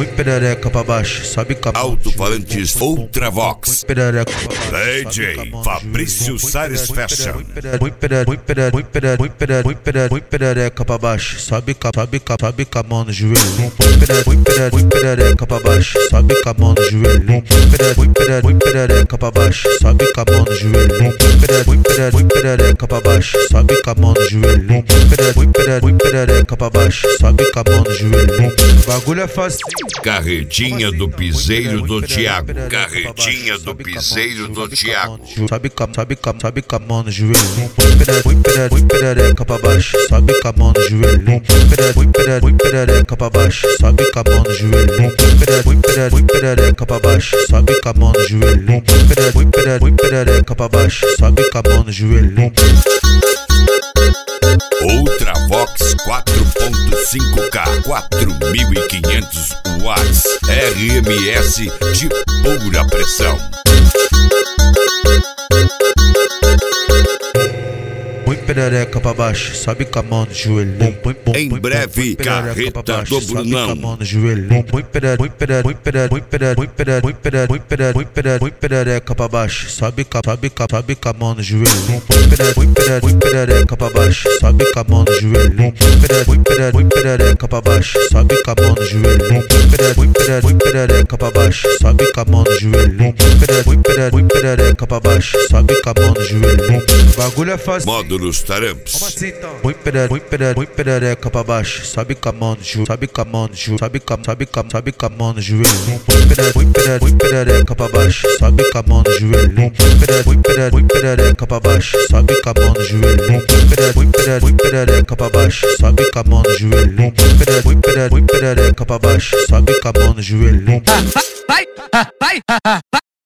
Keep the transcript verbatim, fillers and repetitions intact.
põe perereca pra baixo, sobe com a mão. Alto-falantes Ultravox. Perereca D J Fabrício Salles Fashion. Põe perereca, põe perereca, põe perereca, põe perereca, põe perereca pra baixo, sobe com a, sobe com a, sobe com a mão no joelho. Põe perereca, põe perereca, põe perereca pra baixo, sobe com a mão no joelho. Põe perereca, põe perereca, põe perereca pra baixo, sobe com a mão no joelho. Põe perereca, põe perereca, põe perereca pra baixo, sobe com a mão no joelho. Põe perereca, põe perereca, põe perereca pra baixo, sobe com a mão no joelho. O bagulho é fácil. Carretinha do piseiro do Thiago. Carretinha do piseiro do Thiago. Sobe com a, sobe com a, sobe com a mão no joelho. Põe perereca, põe perereca, põe perereca pra baixo, sobe com a mão no joelho. Põe perereca, põe perereca, põe perereca pra baixo, sobe com a mão no joelho. Põe perereca, põe perereca, põe perereca pra baixo, sobe com a mão no joelho. Põe perereca, põe perereca, põe perereca pra baixo, sobe com a mão no joelho. Ultravox quatro ponto cinco K, quatro mil e quinhentos watts, R M S de pura pressão. Põe perereca pra baixo, sobe com a mão no joelho. Põe, põe, em breve, carreta do Brunão. Sobe com a mão no joelho. Põe perereca, põe perereca, põe perereca, põe perereca, põe perereca, põe perereca, põe perereca, põe perereca, põe perereca pra baixo, sobe com a, sobe com a, sobe com a mão no joelho. Põe perereca, põe perereca, põe perereca pra baixo, sobe com a mão no joelho. Põe perereca, põe perereca, põe perereca pra baixo, sobe com a mão no joelho. Põe perereca, põe perereca, põe perereca pra baixo, sobe com a mão no joelho. Põe perereca, põe perereca, põe perereca pra baixo, sobe com a mão no joelho. O bagulho é fácil. Módulos Taramps. Põe perereca, põe perereca, põe perereca pra baixo, sobe com a mão no joelho, sobe com a mão no joelho, sobe com a, sobe com a, sobe com a mão no joelho. Põe perereca, põe perereca, põe perereca pra baixo, sobe com a mão no joelho. Põe perereca, põe perereca, põe perereca pra baixo, sobe com a mão no joelho. Põe perereca, põe perereca, põe perereca pra baixo, sobe com a mão no joelho. Põe perereca, põe perereca, põe perereca pra baixo, sobe com a mão no joelho. Vai, vai, vai.